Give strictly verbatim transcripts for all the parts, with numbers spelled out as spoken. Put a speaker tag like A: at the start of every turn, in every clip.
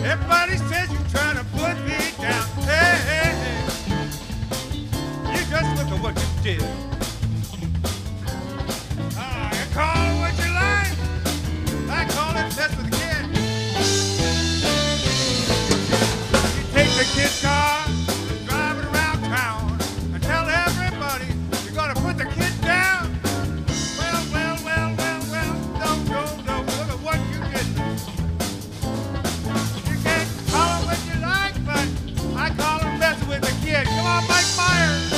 A: Everybody says you're trying to put me down. Hey, hey, hey. You just look at what you did. Ah, you call it what you like. I call it mess with the kid. You take the kid's car, drive it around town, and tell everybody you're gonna put the kid down. Well, well, well, well, well, no, no, no, look at what you did. You can't call it what you like, but I call it messing with the kid. Come on, Mike Myers.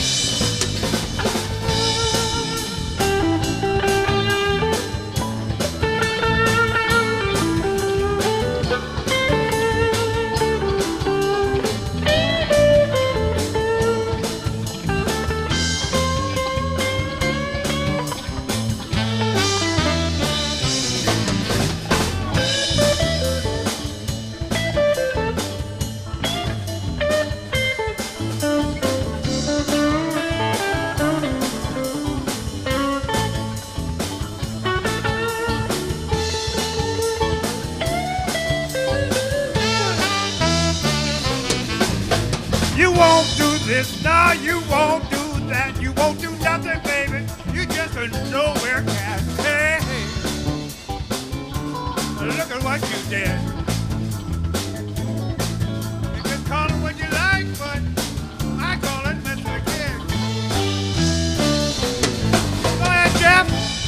A: You won't do this, no, you won't do that. You won't do nothing, baby. You just a nowhere cat. Hey, hey. Look at what you did. You can call it what you like, but I call it messing with the kid. Go ahead, Jeff.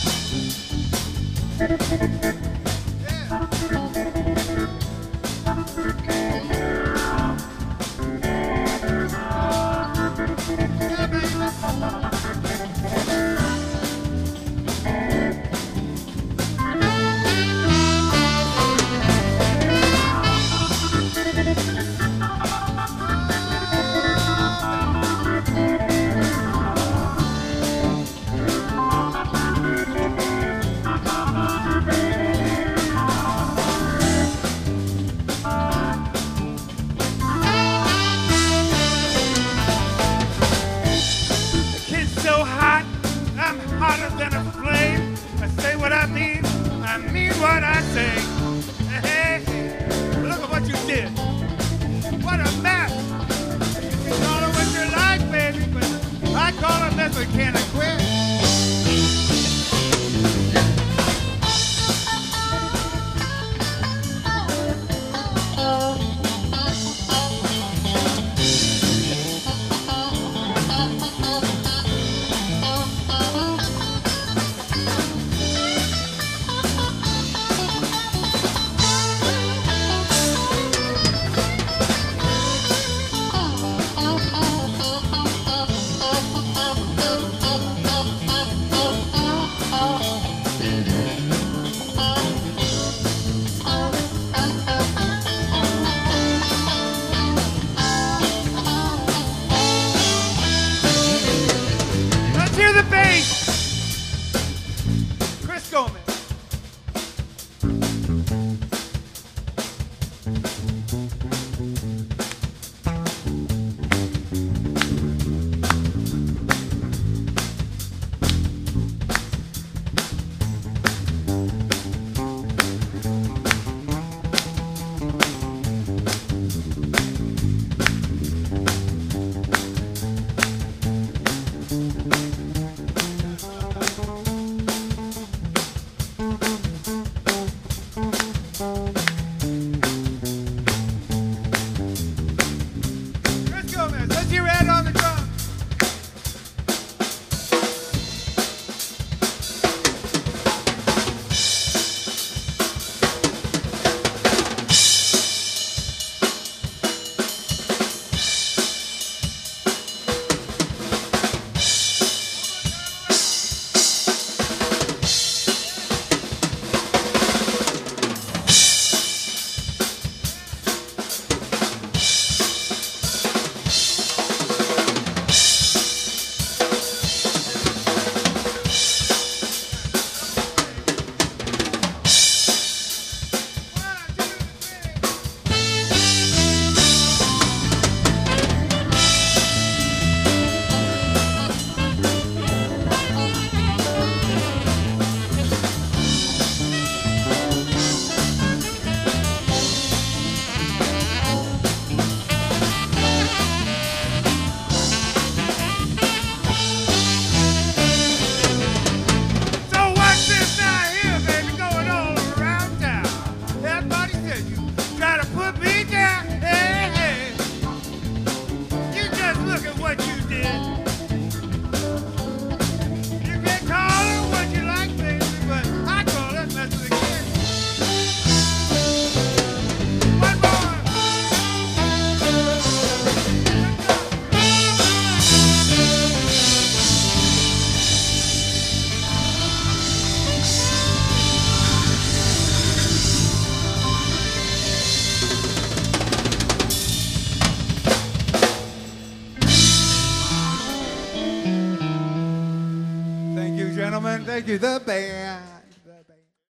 A: What I say, hey, hey, look at what you did. What a mess. You call it what you like, baby, but I call it mess. We can't quit. but you try to put me down. Hey, hey. You just look at what you did. You can call it what you like, baby, but I call it messing with a kid. One more. Thank you, gentlemen. Thank you, the band.